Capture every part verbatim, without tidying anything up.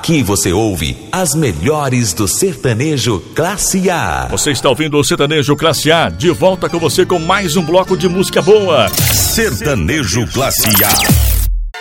Aqui você ouve as melhores do sertanejo Classe A. Você está ouvindo o Sertanejo Classe A, de volta com você com mais um bloco de música boa. Sertanejo Classe A.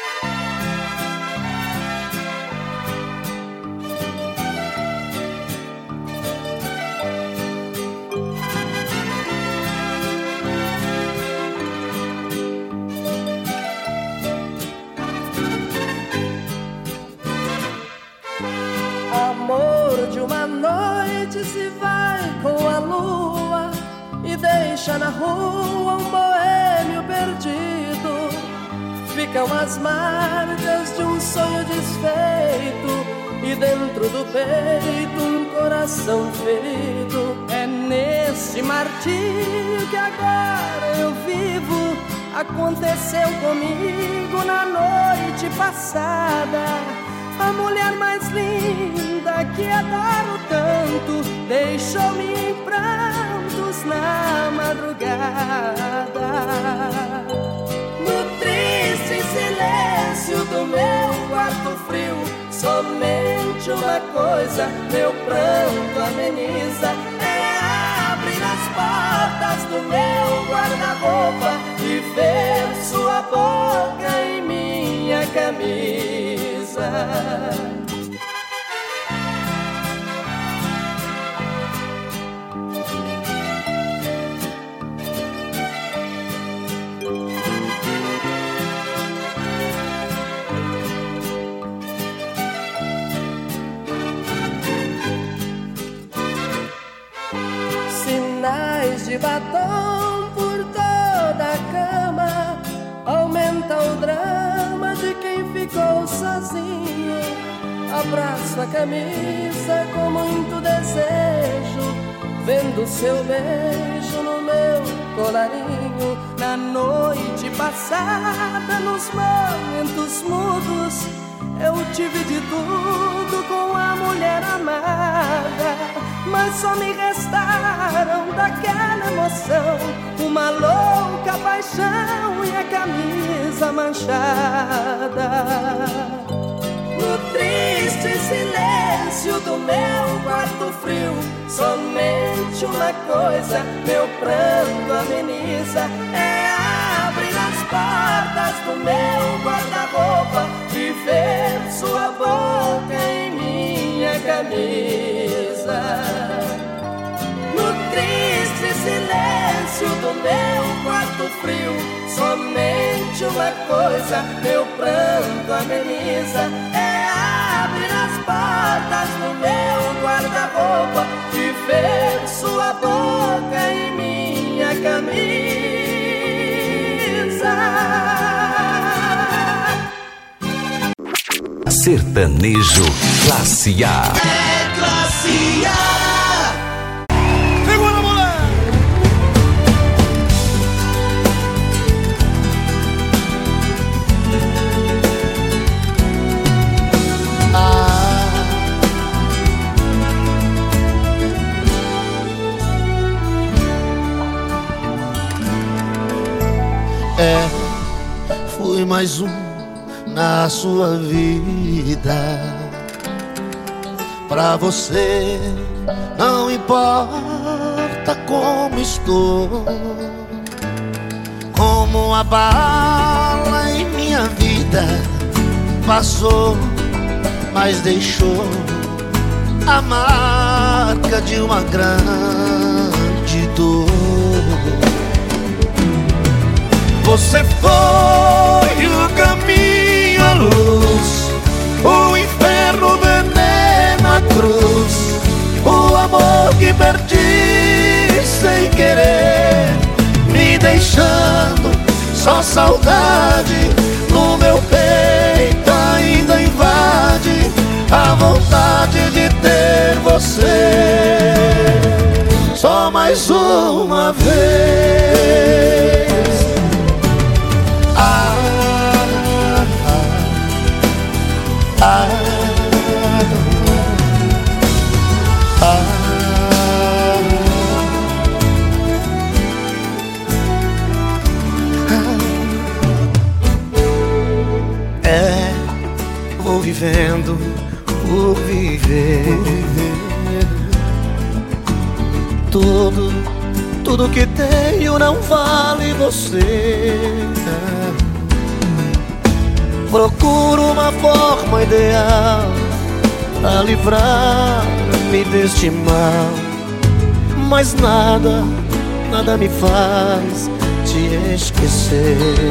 Na rua um boêmio perdido, ficam as marcas de um sonho desfeito e dentro do peito um coração ferido. É nesse martírio que agora eu vivo. Aconteceu comigo na noite passada. A mulher mais linda que adoro tanto deixou-me em prantos na madrugada. No triste silêncio do meu quarto frio, somente uma coisa meu pranto ameniza: é abrir as portas do meu guarda-roupa e ver sua boca em minha camisa. Sinais de batom por toda a cama, aumenta o drama de quem ficou sozinho. Abraço a camisa com muito desejo, vendo seu beijo no meu colarinho. Na noite passada, nos momentos mudos, eu tive de tudo com a mulher amada, mas só me restaram daquela emoção uma louca paixão e a camisa manchada. No triste silêncio do meu quarto frio, somente uma coisa meu pranto ameniza: é abrir as portas do meu guarda-roupa e ver sua boca em minha camisa. No triste silêncio do meu quarto frio, somente uma coisa meu pranto ameniza: é abrir as portas do meu guarda-roupa e ver sua boca em minha camisa. Sertanejo Classe A. É Classe A. É, fui mais um na sua vida. Pra você não importa como estou, como a bala em minha vida passou, mas deixou a marca de uma grande dor. Você foi o caminho, a luz, o inferno, o veneno, a cruz, o amor que perdi sem querer, me deixando só saudade. No meu peito ainda invade a vontade de ter você só mais uma vez. Ah, ah, ah, ah, ah. É, vou vivendo por viver. Por viver. Tudo, tudo que tenho não vale você. Procuro uma forma ideal pra livrar-me deste mal, mas nada, nada me faz te esquecer.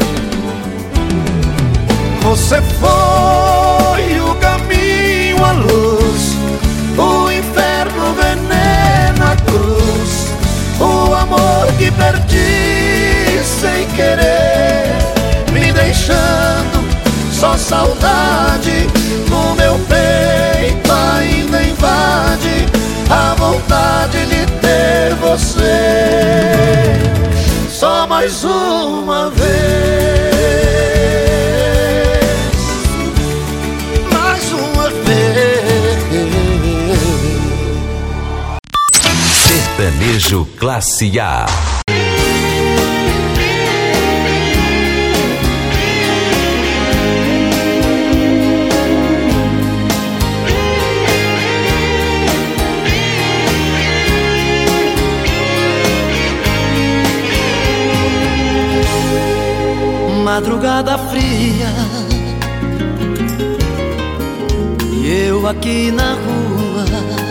Você foi o caminho, a luz, o inferno, o veneno, a cruz, o amor que perdi sem querer, me deixando só saudade. No meu peito ainda invade a vontade de ter você só mais uma vez. Mais uma vez. Sertanejo Classe A. Madrugada fria e eu aqui na rua,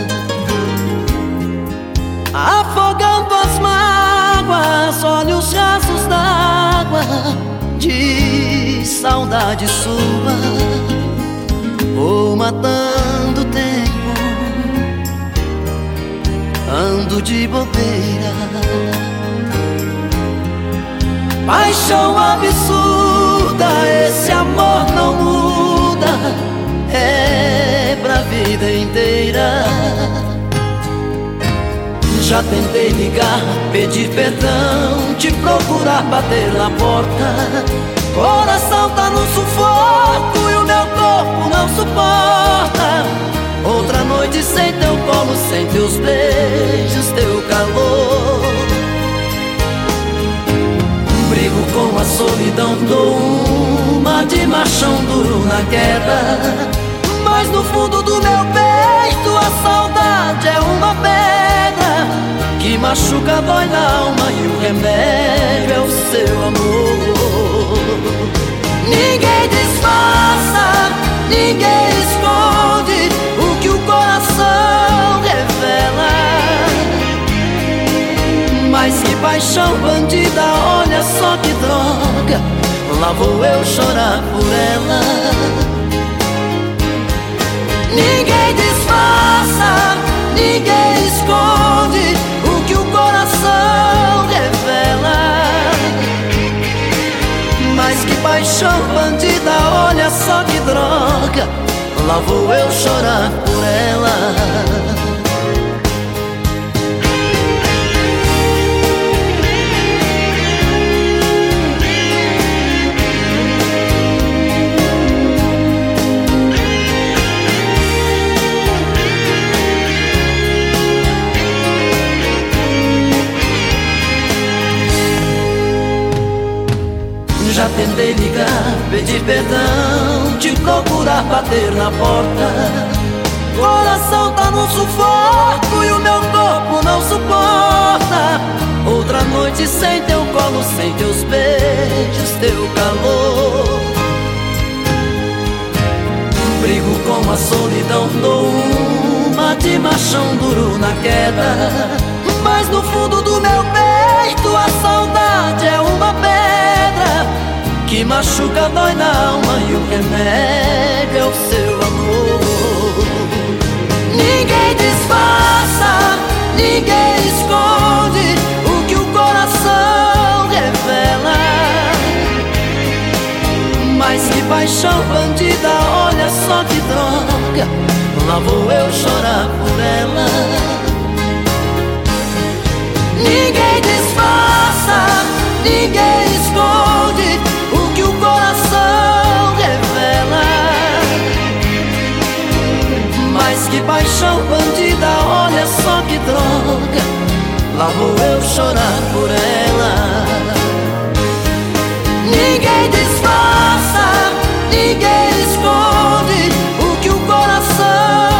afogando as mágoas, olho os rastros d'água de saudade sua. Vou matando o tempo, ando de bobeira. Paixão absurda, esse amor não muda, é pra vida inteira. Já tentei ligar, pedir perdão, te procurar, bater na porta. Coração tá no sufoco e o meu corpo não suporta. Outra noite sem teu colo, sem teus beijos, teu calor. Brigo com a solidão, dou uma de machão duro na queda. Mas no fundo do meu peito a saudade é uma pedra que machuca, dói na alma e o remédio é o seu amor. Ninguém disfarça, ninguém esconde o que o coração revela. Mas que paixão bandida, olha só que droga, lá vou eu chorar por ela. Ninguém disfarça, ninguém esconde o que o coração revela. Mas que paixão bandida, olha só que droga, lá vou eu chorar por ela. Já tentei ligar, pedir perdão, te procurar, bater na porta. Coração tá no sufoco e o meu corpo não suporta. Outra noite sem teu colo, sem teus beijos, teu calor. Brigo com a solidão, dou uma de machão duro na queda. Mas no fundo do meu peito a saudade é uma pedra que machuca, dói na alma e o remédio é o seu amor. Ninguém disfarça, ninguém esconde o que o coração revela. Mas que paixão bandida, olha só que droga, lá vou eu chorar por ela. Ninguém disfarça, ninguém esconde o que o coração revela. Mas que paixão bandida, olha só que droga, lá vou eu chorar por ela. Ninguém disfarça, ninguém esconde o que o coração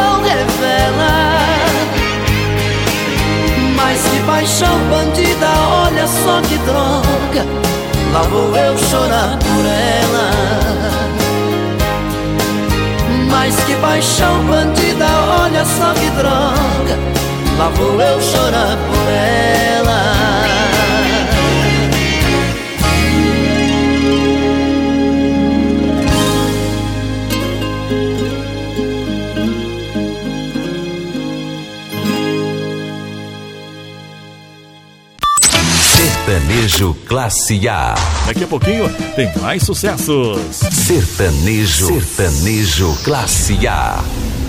só que droga, lá vou eu chorar por ela. Mas que paixão bandida, olha só que droga, lá vou eu chorar por ela. Sertanejo Classe A. Daqui a pouquinho tem mais sucessos. Sertanejo, Sertanejo Classe A.